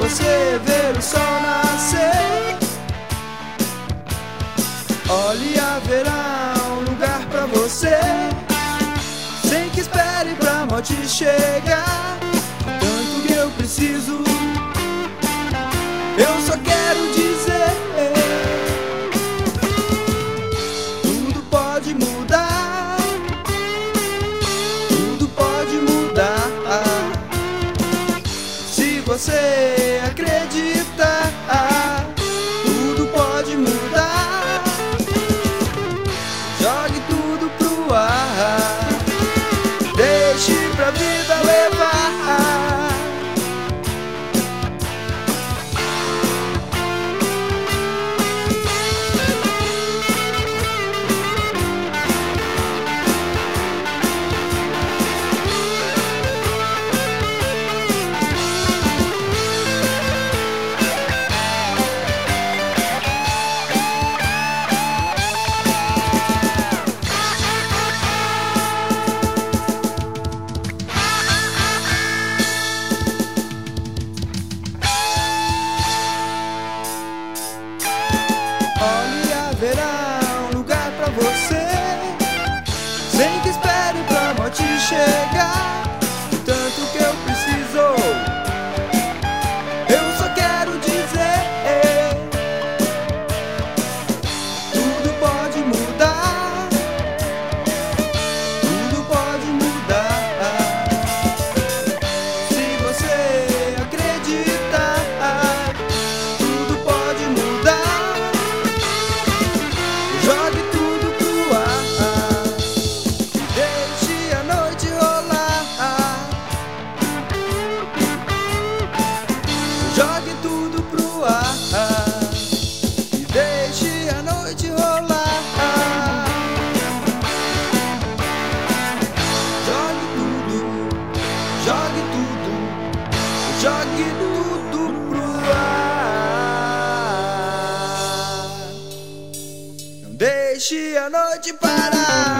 você ver o sol nascer. Olhe, haverá um lugar pra você, sem que espere pra morte chegar. Tanto que eu preciso, eu só quero dizer: tudo pode mudar, tudo pode mudar, se você acreditar. Tudo pode mudar, jogue tudo pro ar, deixe pra vida levar. Haverá um lugar pra você, sem que espere pra morte chegar. Tanto que eu preciso, eu só quero dizer: tudo pode mudar, tudo pode mudar, se você acreditar. Tudo pode mudar, jogue tudo pro ar, deixe a noite rolar. Jogue tudo pro ar e deixe a noite rolar. Jogue tudo, jogue tudo, jogue tudo pro ar. Não deixe a noite parar.